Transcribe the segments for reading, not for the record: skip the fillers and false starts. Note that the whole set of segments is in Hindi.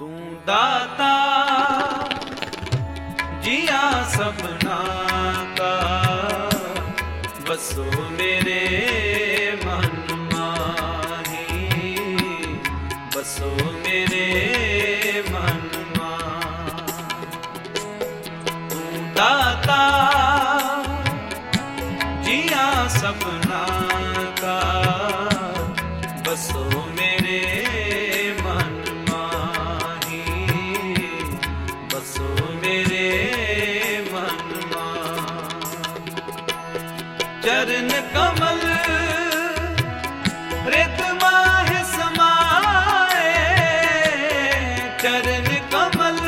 तू दाता जिया सबना का, बसो मेरे मन माही, बसो मेरे मन माही। तू दाता जिया सबना का, बसो मेरे मन माही, बसो मेरे मन माही। चरण कमल रेत माह समाए, चरण कमल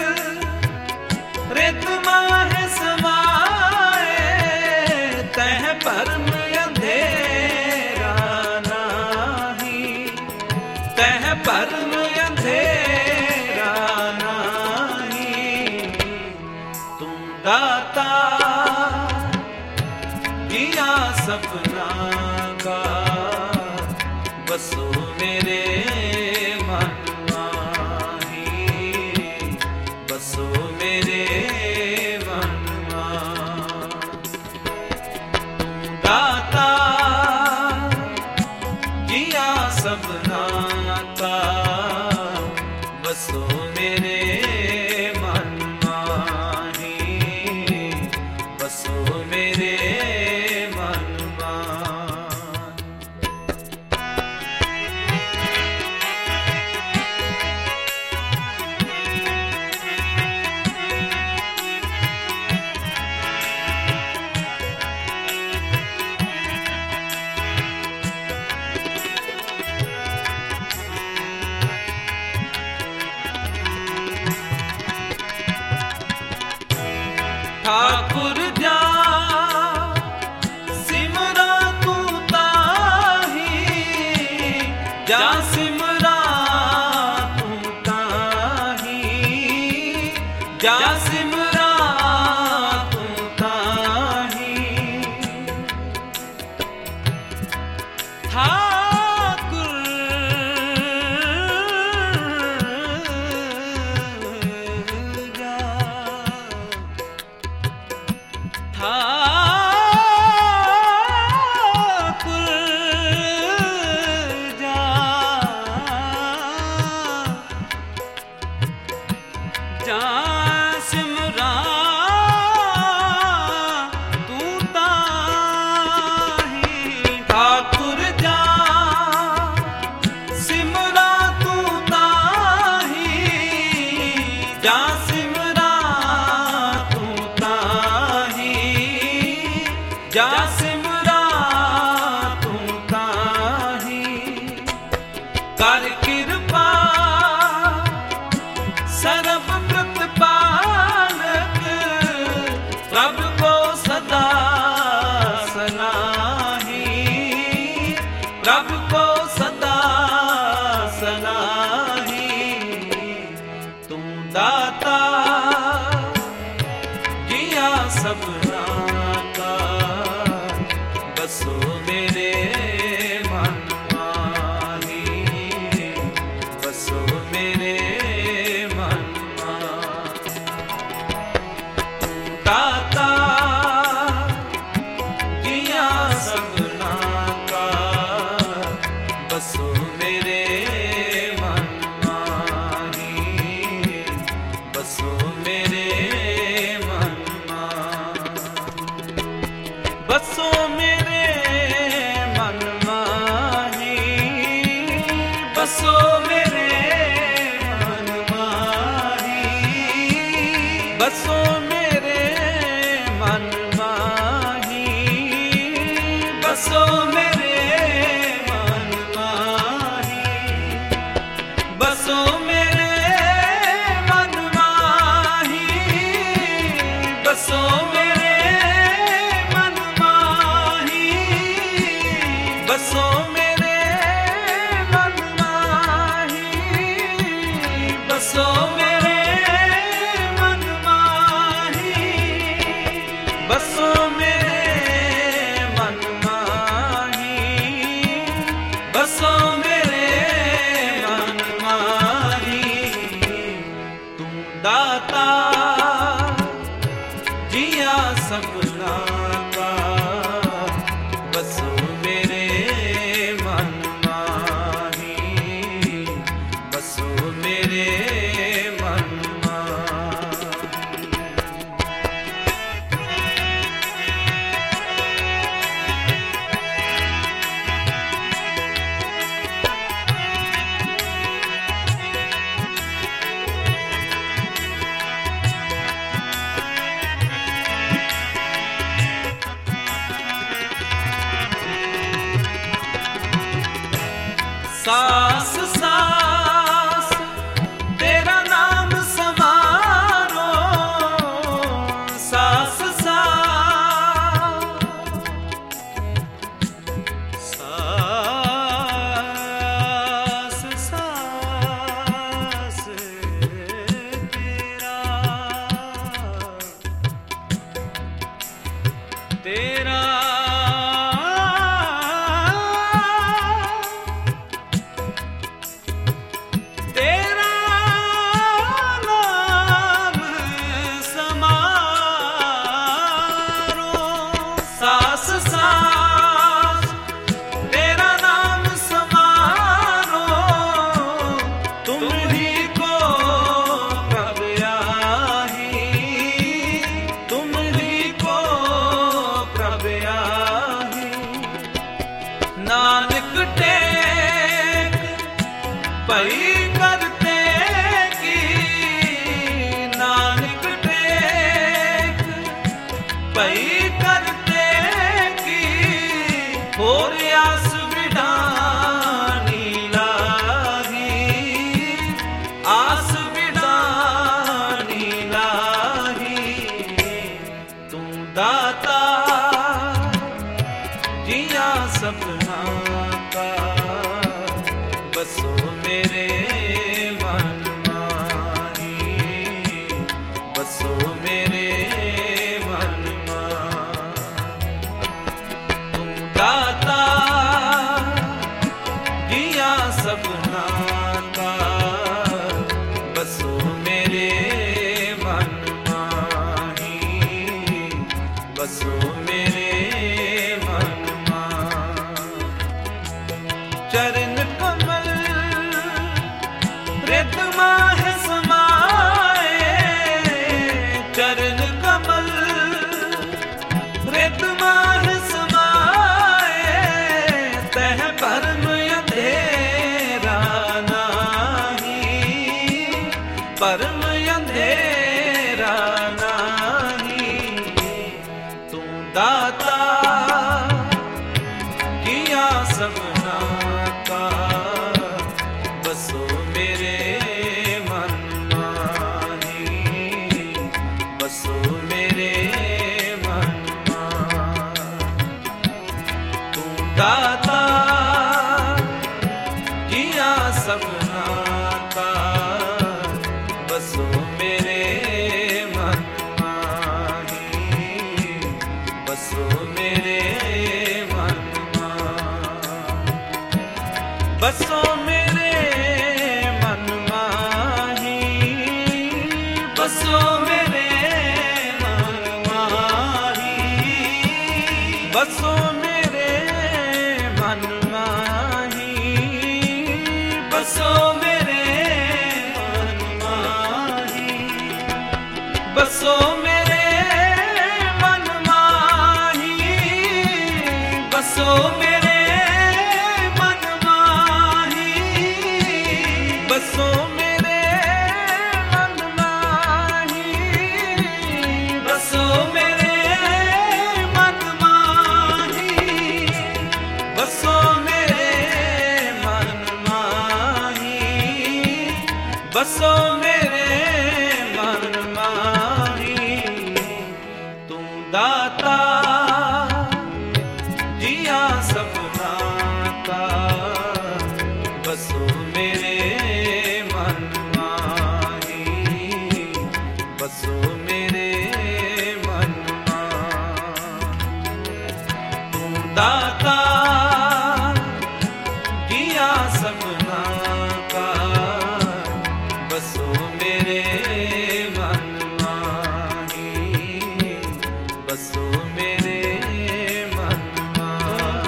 रेत माह समाए, तह परम अंधेरा नाही, तह परम अंधेरा नाही। तुम दाता जिया सपना का, बसो मेरे मन माही, बसो मेरे मन माही। दाता जिया सपना का, बसो मेरे मन माही, बसो मेरे मन माही। ठाकुर जा सिमरा तू ताही, जा सिमरा तू ताही, जा सिमरा तू ताही। ठाकुर जा, ठाकुर जा, जा सिमरा तू ताही। ठाकुर जा सिमरा तू ताही, जा सिमरा तू ताही, जा सिमरा तू ताही। कर कृपा सर्व प्रतिपालक, प्रभु को सदा सनाही, प्रभु को सदा सनाही। तू दाता जिया सबना का, बसो मेरे मन माही, बसो मेरे मन माही। दाता जिया सबना का, बसो मेरे मन माही, बसो मेरे मन माही। बसो मेरे मन माही, बसो मेरे मन माही, बसो मेरे मन माही, बसो मेरे मन माही। बसो मेरे मन माही, बसो मेरे मन माही। बसो मेरे मन माही, बसो मेरे मन सास सास तेरा नाम समारो, सास सास सास सास तेरा नानक टेक पई करते की, नानक टेक पई करते की, होर आस बिडानी लाही, आस बिडानी लाही। तू दाता जिया सपना का, बसो मेरे मन माही, बसो मेरे मन तू दाता जिया सपना का, बसो मेरे मन माही, बसो मेरे चरण कमल रित माहे समाए, चरण कमल रित माहे समाए, तह भरम अंधेरा नाही, भरम अंधेरा नाही। तू दाता किया सपना का, बसो मेरे मन माही, बसो मेरे मन तू दाता किया सपना का, बसो मेरे मन माही, बसो मेरे बसो मेरे मन माही, बसो मेरे मन माही, बसो मेरे मन माही, बसो मेरे मन माही, बसो मेरे मन माही, बसो मेरे बसो मेरे मन माही, बसो मेरे मन माही, बसो मेरे मन माही, बसो मेरे मन माही। तू दाता जिया सपना का, बसो मेरे मन माही, बसो मेरे मन तू दाता किया सपना का, बसो मेरे मन माही, बसो मेरे मन माही।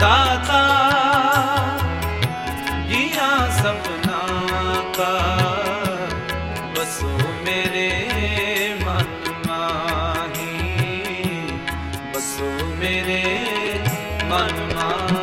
दाता जिया सपना का, बसो मेरे मन माही, बसो मेरे मन माही।